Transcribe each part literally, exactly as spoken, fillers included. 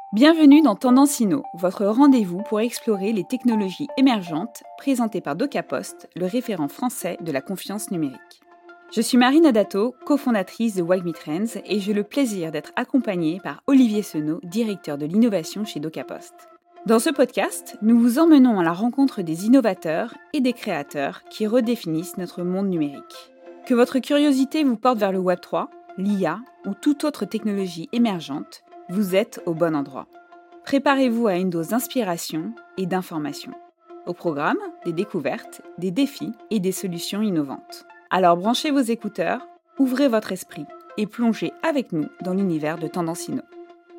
Bienvenue dans Tendance Inno, votre rendez-vous pour explorer les technologies émergentes présentées par DocaPost, le référent français de la confiance numérique. Je suis Marine Adato, cofondatrice de WagMeTrends et j'ai le plaisir d'être accompagnée par Olivier Senot, directeur de l'innovation chez DocaPost. Dans ce podcast, nous vous emmenons à la rencontre des innovateurs et des créateurs qui redéfinissent notre monde numérique. Que votre curiosité vous porte vers le Web trois, l'I A ou toute autre technologie émergente, vous êtes au bon endroit. Préparez-vous à une dose d'inspiration et d'information. Au programme, des découvertes, des défis et des solutions innovantes. Alors branchez vos écouteurs, ouvrez votre esprit et plongez avec nous dans l'univers de Tendance Inno.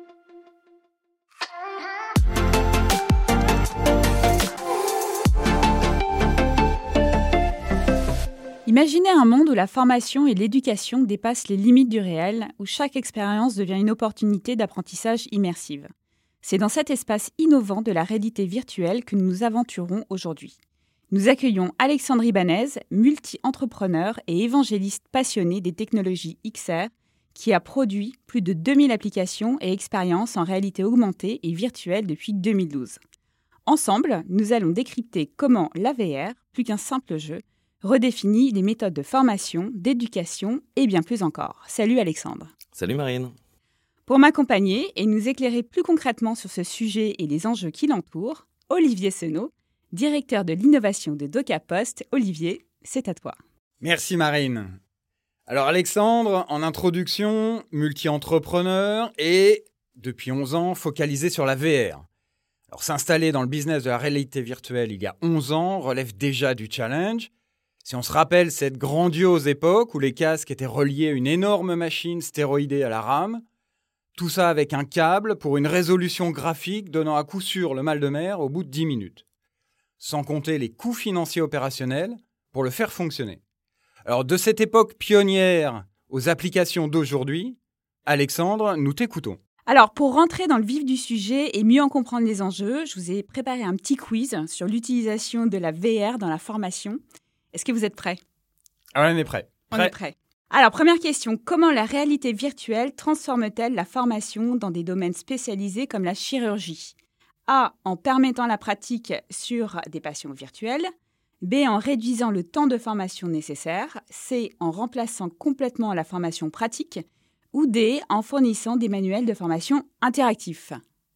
Imaginez un monde où la formation et l'éducation dépassent les limites du réel, où chaque expérience devient une opportunité d'apprentissage immersive. C'est dans cet espace innovant de la réalité virtuelle que nous nous aventurons aujourd'hui. Nous accueillons Alexandre Ibanez, multi-entrepreneur et évangéliste passionné des technologies X R, qui a produit plus de deux mille applications et expériences en réalité augmentée et virtuelle depuis deux mille douze. Ensemble, nous allons décrypter comment la V R, plus qu'un simple jeu, redéfinit les méthodes de formation, d'éducation et bien plus encore. Salut Alexandre. Salut Marine. Pour m'accompagner et nous éclairer plus concrètement sur ce sujet et les enjeux qui l'entourent, Olivier Senot, directeur de l'innovation de DocaPost. Olivier, c'est à toi. Merci Marine. Alors Alexandre, en introduction, multi-entrepreneur et depuis onze ans focalisé sur la V R. Alors s'installer dans le business de la réalité virtuelle il y a onze ans relève déjà du challenge. Si on se rappelle cette grandiose époque où les casques étaient reliés à une énorme machine stéroïdée à la rame, tout ça avec un câble pour une résolution graphique donnant à coup sûr le mal de mer au bout de dix minutes. Sans compter les coûts financiers opérationnels pour le faire fonctionner. Alors de cette époque pionnière aux applications d'aujourd'hui, Alexandre, nous t'écoutons. Alors pour rentrer dans le vif du sujet et mieux en comprendre les enjeux, je vous ai préparé un petit quiz sur l'utilisation de la V R dans la formation. Est-ce que vous êtes prêts ? Ah, on est prêts. On est prêts. Alors, première question. Comment la réalité virtuelle transforme-t-elle la formation dans des domaines spécialisés comme la chirurgie ? A. En permettant la pratique sur des patients virtuels. B. En réduisant le temps de formation nécessaire. C. En remplaçant complètement la formation pratique. Ou D. En fournissant des manuels de formation interactifs.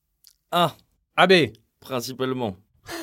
A. A B. Principalement.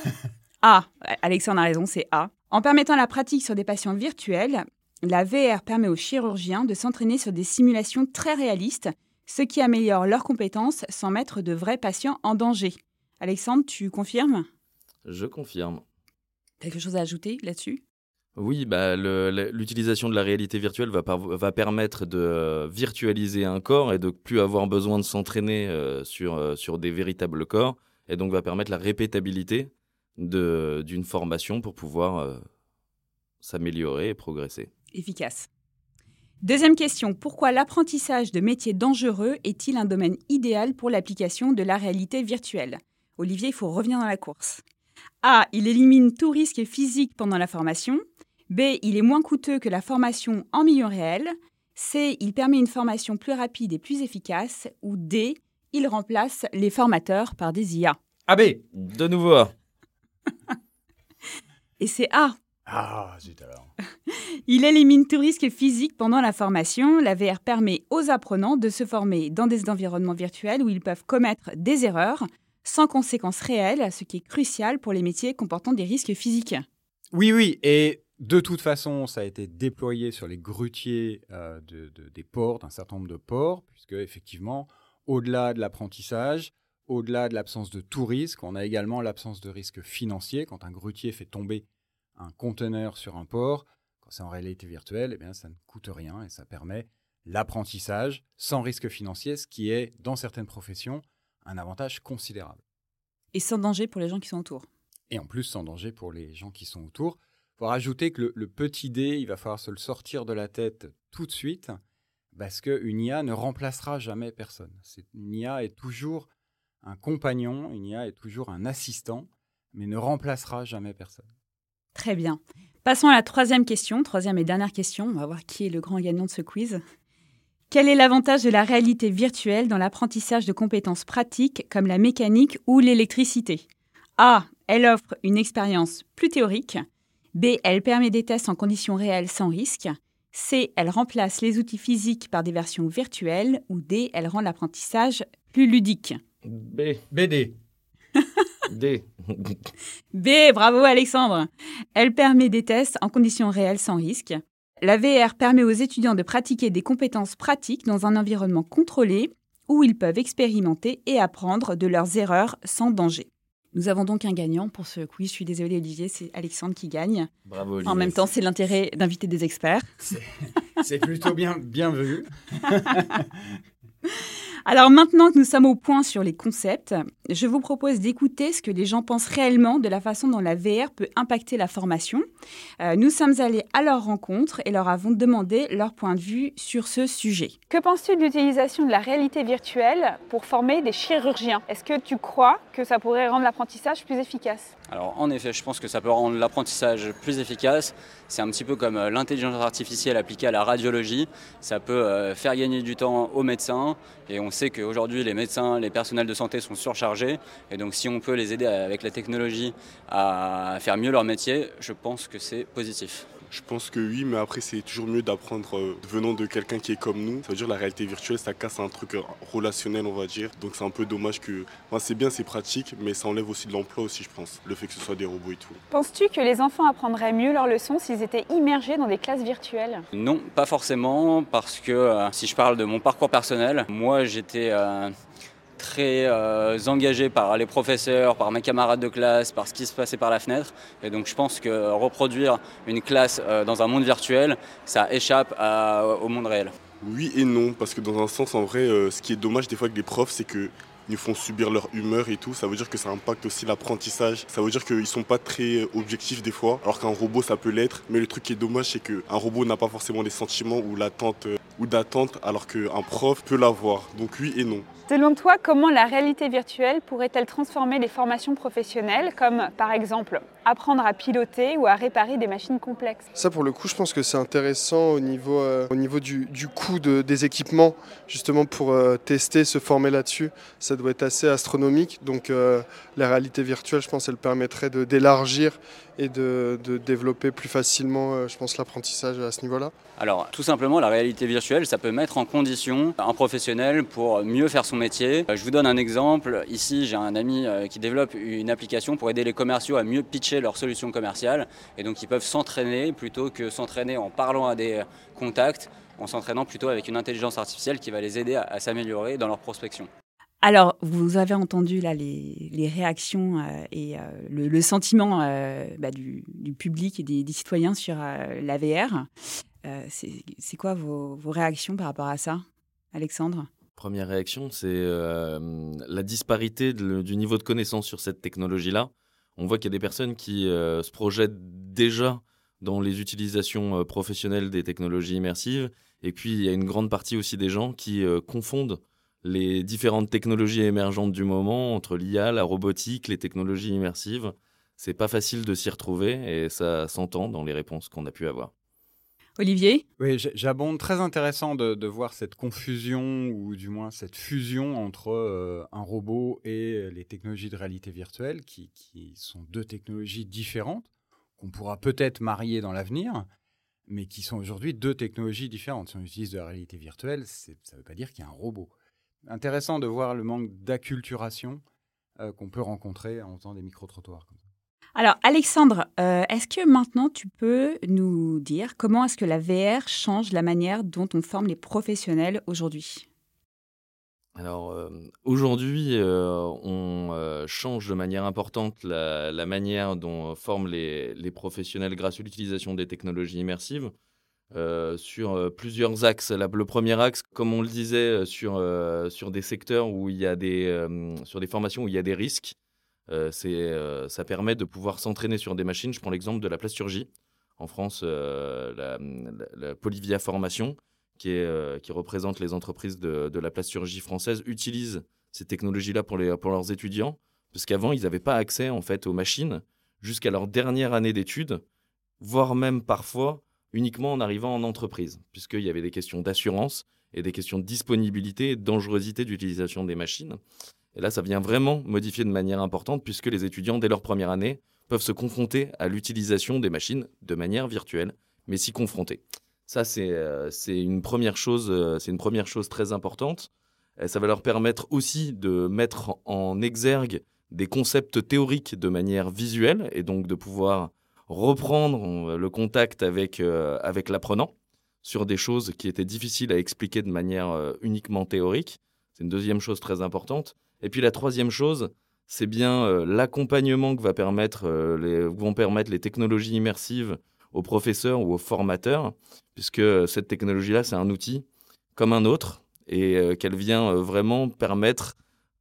A. Alexandre a raison, c'est A. En permettant la pratique sur des patients virtuels, la V R permet aux chirurgiens de s'entraîner sur des simulations très réalistes, ce qui améliore leurs compétences sans mettre de vrais patients en danger. Alexandre, tu confirmes ? Je confirme. Quelque chose à ajouter là-dessus ? Oui, bah, le, le, l'utilisation de la réalité virtuelle va, par, va permettre de euh, virtualiser un corps et de ne plus avoir besoin de s'entraîner euh, sur, euh, sur des véritables corps, et donc va permettre la répétabilité de, d'une formation pour pouvoir euh, s'améliorer et progresser. Efficace. Deuxième question. Pourquoi l'apprentissage de métiers dangereux est-il un domaine idéal pour l'application de la réalité virtuelle ? Olivier, il faut revenir dans la course. A. Il élimine tout risque physique pendant la formation. B. Il est moins coûteux que la formation en milieu réel. C. Il permet une formation plus rapide et plus efficace. Ou D. Il remplace les formateurs par des I A. A B. De nouveau A. Et c'est A. Ah, zut alors. Il élimine tout risque physique pendant la formation. La V R permet aux apprenants de se former dans des environnements virtuels où ils peuvent commettre des erreurs sans conséquences réelles, ce qui est crucial pour les métiers comportant des risques physiques. Oui, oui, et de toute façon, ça a été déployé sur les grutiers euh, de, de, des ports, d'un certain nombre de ports, puisque effectivement, au-delà de l'apprentissage, au-delà de l'absence de tout risque, on a également l'absence de risque financier. Quand un grutier fait tomber un conteneur sur un port, quand c'est en réalité virtuelle, eh bien, ça ne coûte rien et ça permet l'apprentissage sans risque financier, ce qui est, dans certaines professions, un avantage considérable. Et sans danger pour les gens qui sont autour. Et en plus, sans danger pour les gens qui sont autour. Il faut rajouter que le, le petit dé, il va falloir se le sortir de la tête tout de suite parce qu'une I A ne remplacera jamais personne. C'est, une I A est toujours un compagnon, une I A est toujours un assistant, mais ne remplacera jamais personne. Très bien. Passons à la troisième question, troisième et dernière question. On va voir qui est le grand gagnant de ce quiz. Quel est l'avantage de la réalité virtuelle dans l'apprentissage de compétences pratiques comme la mécanique ou l'électricité ? A. Elle offre une expérience plus théorique. B. Elle permet des tests en conditions réelles sans risque. C. Elle remplace les outils physiques par des versions virtuelles. Ou D. Elle rend l'apprentissage plus ludique. B. B D. D. B. Bravo Alexandre. Elle permet des tests en conditions réelles sans risque. La V R permet aux étudiants de pratiquer des compétences pratiques dans un environnement contrôlé où ils peuvent expérimenter et apprendre de leurs erreurs sans danger. Nous avons donc un gagnant pour ce quiz. Je suis désolée Olivier, c'est Alexandre qui gagne. Bravo Olivier. En même temps, c'est l'intérêt d'inviter des experts. C'est, c'est plutôt bien, bien vu. Alors maintenant que nous sommes au point sur les concepts, je vous propose d'écouter ce que les gens pensent réellement de la façon dont la V R peut impacter la formation. Euh, nous sommes allés à leur rencontre et leur avons demandé leur point de vue sur ce sujet. Que penses-tu de l'utilisation de la réalité virtuelle pour former des chirurgiens ? Est-ce que tu crois que ça pourrait rendre l'apprentissage plus efficace ? Alors en effet, je pense que ça peut rendre l'apprentissage plus efficace. C'est un petit peu comme l'intelligence artificielle appliquée à la radiologie. Ça peut euh, faire gagner du temps aux médecins. Et on sait qu'aujourd'hui, les médecins, les personnels de santé sont surchargés. Et donc si on peut les aider avec la technologie à faire mieux leur métier, je pense que c'est positif. Je pense que oui, mais après c'est toujours mieux d'apprendre euh, venant de quelqu'un qui est comme nous. Ça veut dire la réalité virtuelle, ça casse un truc euh, relationnel, on va dire. Donc c'est un peu dommage que... Enfin, c'est bien, c'est pratique, mais ça enlève aussi de l'emploi aussi, je pense. Le fait que ce soit des robots et tout. Penses-tu que les enfants apprendraient mieux leurs leçons s'ils étaient immergés dans des classes virtuelles ? Non, pas forcément, parce que euh, si je parle de mon parcours personnel, moi j'étais... Euh, très euh, engagé par les professeurs, par mes camarades de classe, par ce qui se passait par la fenêtre. Et donc je pense que reproduire une classe euh, dans un monde virtuel, ça échappe à, au monde réel. Oui et non, parce que dans un sens, en vrai, euh, ce qui est dommage des fois avec les profs, c'est que ils nous font subir leur humeur et tout. Ça veut dire que ça impacte aussi l'apprentissage. Ça veut dire qu'ils sont pas très objectifs des fois, alors qu'un robot, ça peut l'être. Mais le truc qui est dommage, c'est qu'un robot n'a pas forcément des sentiments ou l'attente euh, ou d'attente, alors qu'un prof peut l'avoir. Donc oui et non. Selon toi, comment la réalité virtuelle pourrait-elle transformer les formations professionnelles, comme par exemple apprendre à piloter ou à réparer des machines complexes ? Ça, pour le coup, je pense que c'est intéressant au niveau, euh, au niveau du, du coût de, des équipements, justement pour euh, tester, se former là-dessus. Ça doit être assez astronomique. Donc euh, la réalité virtuelle, je pense, elle permettrait de, d'élargir et de, de développer plus facilement, euh, je pense, l'apprentissage à ce niveau-là. Alors, tout simplement, la réalité virtuelle, ça peut mettre en condition un professionnel pour mieux faire son métier. Je vous donne un exemple. Ici, j'ai un ami qui développe une application pour aider les commerciaux à mieux pitcher leurs solutions commerciales. Et donc, ils peuvent s'entraîner plutôt que s'entraîner en parlant à des contacts, en s'entraînant plutôt avec une intelligence artificielle qui va les aider à, à s'améliorer dans leur prospection. Alors, vous avez entendu là les, les réactions euh, et euh, le, le sentiment euh, bah, du, du public et des, des citoyens sur euh, la V R. Euh, c'est, c'est quoi vos, vos réactions par rapport à ça, Alexandre ? Première réaction, c'est euh, la disparité de, du niveau de connaissance sur cette technologie-là. On voit qu'il y a des personnes qui euh, se projettent déjà dans les utilisations euh, professionnelles des technologies immersives. Et puis, il y a une grande partie aussi des gens qui euh, confondent les différentes technologies émergentes du moment, entre l'I A, la robotique, les technologies immersives. C'est pas facile de s'y retrouver et ça s'entend dans les réponses qu'on a pu avoir. Olivier ? Oui, j'abonde. Très intéressant de, de voir cette confusion ou du moins cette fusion entre euh, un robot et les technologies de réalité virtuelle qui, qui sont deux technologies différentes qu'on pourra peut-être marier dans l'avenir, mais qui sont aujourd'hui deux technologies différentes. Si on utilise de la réalité virtuelle, c'est, ça ne veut pas dire qu'il y a un robot. Intéressant de voir le manque d'acculturation euh, qu'on peut rencontrer en faisant des micro-trottoirs. Alors, Alexandre, euh, est-ce que maintenant tu peux nous dire comment est-ce que la V R change la manière dont on forme les professionnels aujourd'hui ? Alors, euh, aujourd'hui, euh, on euh, change de manière importante la, la manière dont forment les, les professionnels grâce à l'utilisation des technologies immersives euh, sur euh, plusieurs axes. La, le premier axe, comme on le disait, sur, euh, sur des secteurs où il y a des, euh, sur des formations où il y a des risques. Euh, c'est, euh, ça permet de pouvoir s'entraîner sur des machines. Je prends l'exemple de la plasturgie. En France, euh, la, la, la Polyvia Formation, qui, est, euh, qui représente les entreprises de, de la plasturgie française, utilise ces technologies-là pour, les, pour leurs étudiants, parce qu'avant, ils n'avaient pas accès en fait, aux machines jusqu'à leur dernière année d'études, voire même parfois uniquement en arrivant en entreprise, puisqu'il y avait des questions d'assurance et des questions de disponibilité et de dangerosité d'utilisation des machines. Et là, ça vient vraiment modifier de manière importante puisque les étudiants, dès leur première année, peuvent se confronter à l'utilisation des machines de manière virtuelle, mais s'y confronter. Ça, c'est, euh, c'est, une première chose, euh, c'est une première chose très importante. Et ça va leur permettre aussi de mettre en exergue des concepts théoriques de manière visuelle et donc de pouvoir reprendre le contact avec, euh, avec l'apprenant sur des choses qui étaient difficiles à expliquer de manière euh, uniquement théorique. C'est une deuxième chose très importante. Et puis la troisième chose, c'est bien euh, l'accompagnement que va permettre, euh, les, vont permettre les technologies immersives aux professeurs ou aux formateurs, puisque cette technologie-là, c'est un outil comme un autre et euh, qu'elle vient euh, vraiment permettre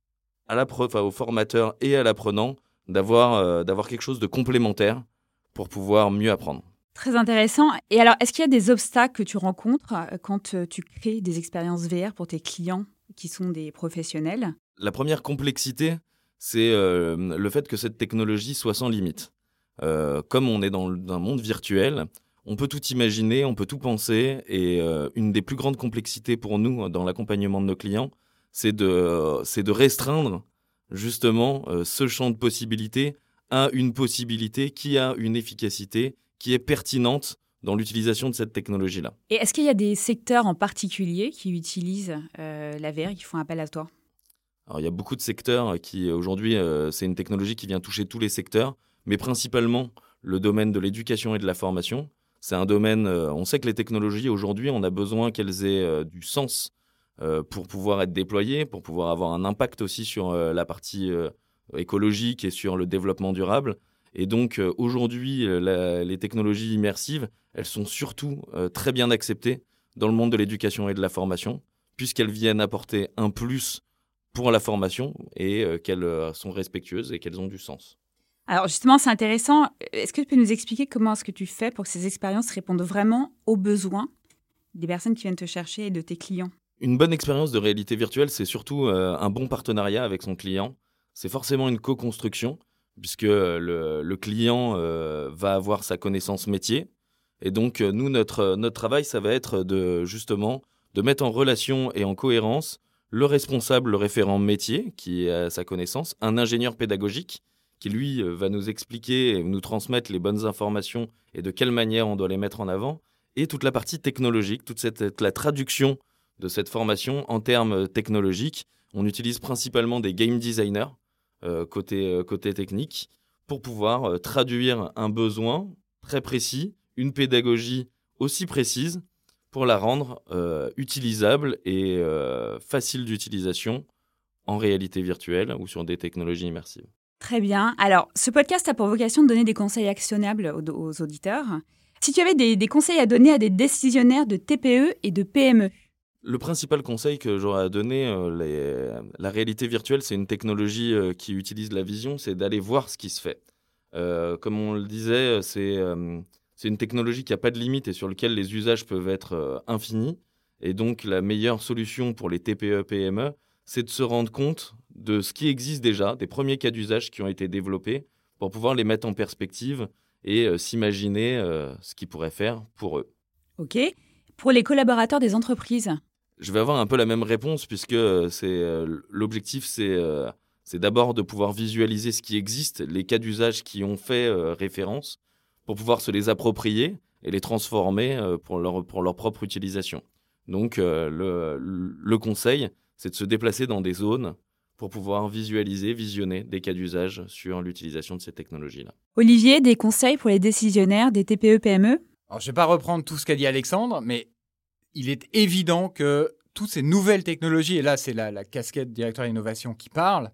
à la prof, aux formateurs et à l'apprenant d'avoir, euh, d'avoir quelque chose de complémentaire pour pouvoir mieux apprendre. Très intéressant. Et alors, est-ce qu'il y a des obstacles que tu rencontres quand tu crées des expériences V R pour tes clients qui sont des professionnels ? La première complexité, c'est euh, le fait que cette technologie soit sans limite. Euh, comme on est dans un monde virtuel, on peut tout imaginer, on peut tout penser. Et euh, une des plus grandes complexités pour nous dans l'accompagnement de nos clients, c'est de, euh, c'est de restreindre justement euh, ce champ de possibilités à une possibilité qui a une efficacité qui est pertinente dans l'utilisation de cette technologie-là. Et est-ce qu'il y a des secteurs en particulier qui utilisent euh, la V R, qui font appel à toi ? Alors, il y a beaucoup de secteurs qui, aujourd'hui, euh, c'est une technologie qui vient toucher tous les secteurs, mais principalement le domaine de l'éducation et de la formation. C'est un domaine, euh, on sait que les technologies, aujourd'hui, on a besoin qu'elles aient euh, du sens euh, pour pouvoir être déployées, pour pouvoir avoir un impact aussi sur euh, la partie euh, écologique et sur le développement durable. Et donc, euh, aujourd'hui, euh, la, les technologies immersives, elles sont surtout euh, très bien acceptées dans le monde de l'éducation et de la formation, puisqu'elles viennent apporter un plus pour la formation et euh, qu'elles euh, sont respectueuses et qu'elles ont du sens. Alors justement, c'est intéressant. Est-ce que tu peux nous expliquer comment est-ce que tu fais pour que ces expériences répondent vraiment aux besoins des personnes qui viennent te chercher et de tes clients ? Une bonne expérience de réalité virtuelle, c'est surtout euh, un bon partenariat avec son client. C'est forcément une co-construction, puisque le, le client euh, va avoir sa connaissance métier. Et donc, euh, nous, notre, notre travail, ça va être de, justement de mettre en relation et en cohérence le responsable, le référent métier, qui a sa connaissance, un ingénieur pédagogique, qui, lui, va nous expliquer et nous transmettre les bonnes informations et de quelle manière on doit les mettre en avant, et toute la partie technologique, toute cette, la traduction de cette formation en termes technologiques. On utilise principalement des game designers, euh, côté, euh, côté technique, pour pouvoir euh, traduire un besoin très précis, une pédagogie aussi précise, pour la rendre euh, utilisable et euh, facile d'utilisation en réalité virtuelle ou sur des technologies immersives. Très bien. Alors, ce podcast a pour vocation de donner des conseils actionnables aux, aux auditeurs. Si tu avais des, des conseils à donner à des décisionnaires de T P E et de P M E ? Le principal conseil que j'aurais à donner, euh, les, la réalité virtuelle, c'est une technologie euh, qui utilise la vision, c'est d'aller voir ce qui se fait. Euh, comme on le disait, c'est... Euh, C'est une technologie qui n'a pas de limite et sur laquelle les usages peuvent être euh, infinis. Et donc, la meilleure solution pour les T P E P M E, c'est de se rendre compte de ce qui existe déjà, des premiers cas d'usage qui ont été développés, pour pouvoir les mettre en perspective et euh, s'imaginer euh, ce qu'ils pourraient faire pour eux. OK. Pour les collaborateurs des entreprises ? Je vais avoir un peu la même réponse, puisque euh, c'est, euh, l'objectif, c'est, euh, c'est d'abord de pouvoir visualiser ce qui existe, les cas d'usage qui ont fait euh, référence, pour pouvoir se les approprier et les transformer euh, pour, leur, pour leur propre utilisation. Donc, euh, le, le conseil, c'est de se déplacer dans des zones pour pouvoir visualiser, visionner des cas d'usage sur l'utilisation de ces technologies-là. Olivier, des conseils pour les décisionnaires des T P E P M E ? Alors, je ne vais pas reprendre tout ce qu'a dit Alexandre, mais il est évident que toutes ces nouvelles technologies, et là, c'est la, la casquette directeur innovation qui parle,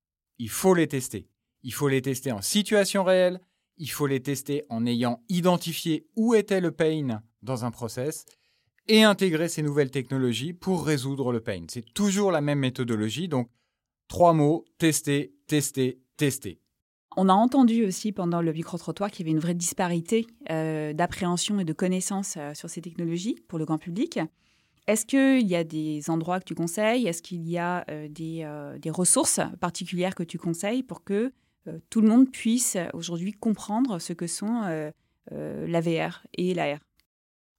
il faut les tester. Il faut les tester en situation réelle. Il faut les tester en ayant identifié où était le pain dans un process et intégrer ces nouvelles technologies pour résoudre le pain. C'est toujours la même méthodologie. Donc, trois mots, tester, tester, tester. On a entendu aussi pendant le micro-trottoir qu'il y avait une vraie disparité euh, d'appréhension et de connaissances euh, sur ces technologies pour le grand public. Est-ce qu'il y a des endroits que tu conseilles ? Est-ce qu'il y a euh, des, euh, des ressources particulières que tu conseilles pour que Euh, tout le monde puisse aujourd'hui comprendre ce que sont euh, euh, la V R et l'A R.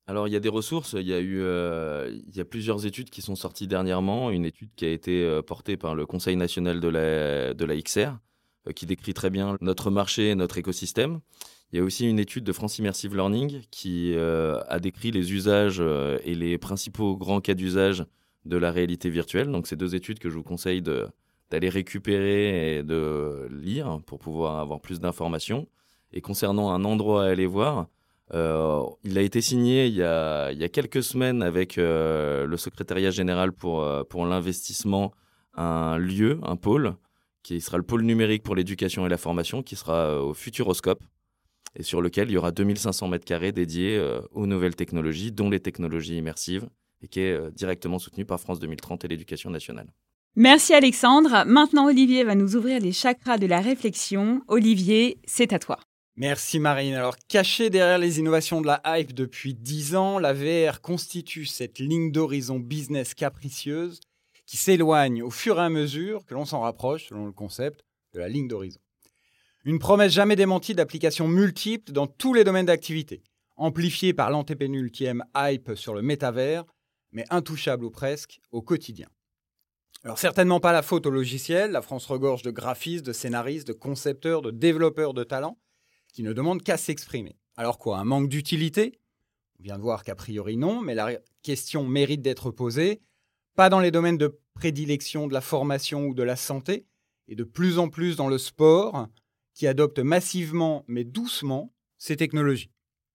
Alors, il y a des ressources. Il y a eu, euh, il y a plusieurs études qui sont sorties dernièrement. Une étude qui a été euh, portée par le Conseil national de la, de la X R, euh, qui décrit très bien notre marché et notre écosystème. Il y a aussi une étude de France Immersive Learning qui euh, a décrit les usages euh, et les principaux grands cas d'usage de la réalité virtuelle. Donc, c'est deux études que je vous conseille de, d'aller récupérer et de lire pour pouvoir avoir plus d'informations. Et concernant un endroit à aller voir, Euh, il a été signé il y a, il y a quelques semaines avec euh, le secrétariat général pour, euh, pour l'investissement, un lieu, un pôle, qui sera le pôle numérique pour l'éducation et la formation, qui sera euh, au Futuroscope, et sur lequel il y aura deux mille cinq cents mètres carrés dédiés euh, aux nouvelles technologies, dont les technologies immersives, et qui est euh, directement soutenu par France deux mille trente et l'Éducation nationale. Merci Alexandre. Maintenant, Olivier va nous ouvrir les chakras de la réflexion. Olivier, c'est à toi. Merci Marine. Alors, cachée derrière les innovations de la hype depuis dix ans, la V R constitue cette ligne d'horizon business capricieuse qui s'éloigne au fur et à mesure que l'on s'en rapproche, selon le concept, de la ligne d'horizon. Une promesse jamais démentie d'applications multiples dans tous les domaines d'activité, amplifiée par l'antépénultième hype sur le métavers, mais intouchable ou presque au quotidien. Alors certainement pas la faute au logiciel, la France regorge de graphistes, de scénaristes, de concepteurs, de développeurs de talent, qui ne demandent qu'à s'exprimer. Alors quoi, un manque d'utilité ? On vient de voir qu'a priori non, mais la question mérite d'être posée, pas dans les domaines de prédilection de la formation ou de la santé, et de plus en plus dans le sport, qui adopte massivement, mais doucement, ces technologies.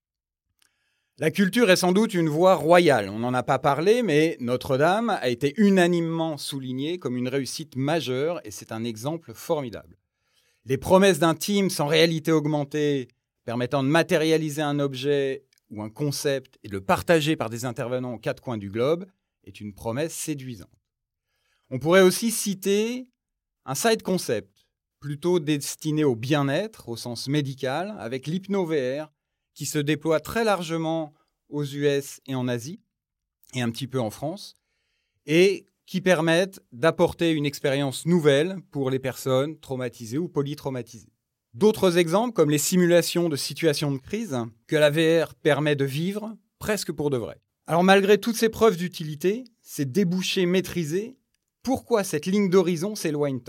La culture est sans doute une voie royale, on n'en a pas parlé, mais Notre-Dame a été unanimement soulignée comme une réussite majeure, et c'est un exemple formidable. Les promesses d'un Teams en réalité augmentée permettant de matérialiser un objet ou un concept et de le partager par des intervenants aux quatre coins du globe est une promesse séduisante. On pourrait aussi citer un side concept, plutôt destiné au bien-être au sens médical, avec l'hypno-V R qui se déploie très largement aux U S et en Asie, et un petit peu en France, et qui permettent d'apporter une expérience nouvelle pour les personnes traumatisées ou polytraumatisées. D'autres exemples, comme les simulations de situations de crise, que la V R permet de vivre presque pour de vrai. Alors malgré toutes ces preuves d'utilité, ces débouchés maîtrisés, pourquoi cette ligne d'horizon s'éloigne tant ?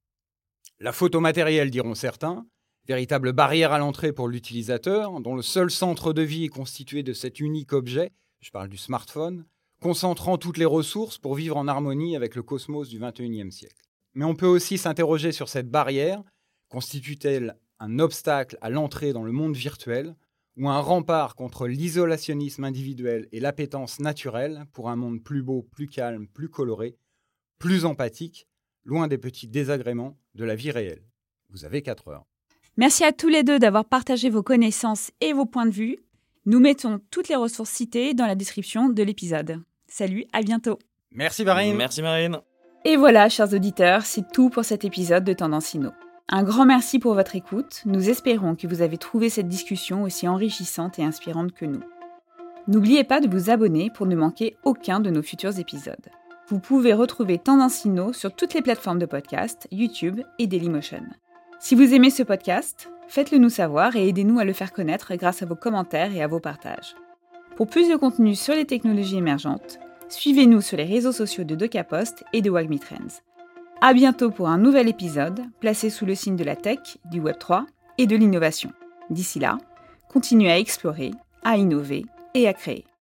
La faute au matériel, diront certains, véritable barrière à l'entrée pour l'utilisateur, dont le seul centre de vie est constitué de cet unique objet, je parle du smartphone, concentrant toutes les ressources pour vivre en harmonie avec le cosmos du vingt et unième siècle. Mais on peut aussi s'interroger sur cette barrière. Constitue-t-elle un obstacle à l'entrée dans le monde virtuel ou un rempart contre l'isolationnisme individuel et l'appétence naturelle pour un monde plus beau, plus calme, plus coloré, plus empathique, loin des petits désagréments de la vie réelle ? Vous avez quatre heures. Merci à tous les deux d'avoir partagé vos connaissances et vos points de vue. Nous mettons toutes les ressources citées dans la description de l'épisode. Salut, à bientôt. Merci Marine. Merci Marine. Et voilà, chers auditeurs, c'est tout pour cet épisode de Tendance Inno. Un grand merci pour votre écoute. Nous espérons que vous avez trouvé cette discussion aussi enrichissante et inspirante que nous. N'oubliez pas de vous abonner pour ne manquer aucun de nos futurs épisodes. Vous pouvez retrouver Tendance Inno sur toutes les plateformes de podcast, YouTube et Dailymotion. Si vous aimez ce podcast, faites-le nous savoir et aidez-nous à le faire connaître grâce à vos commentaires et à vos partages. Pour plus de contenu sur les technologies émergentes, suivez-nous sur les réseaux sociaux de DocaPost et de WAGMITrends. À bientôt pour un nouvel épisode, placé sous le signe de la tech, du web trois et de l'innovation. D'ici là, continuez à explorer, à innover et à créer.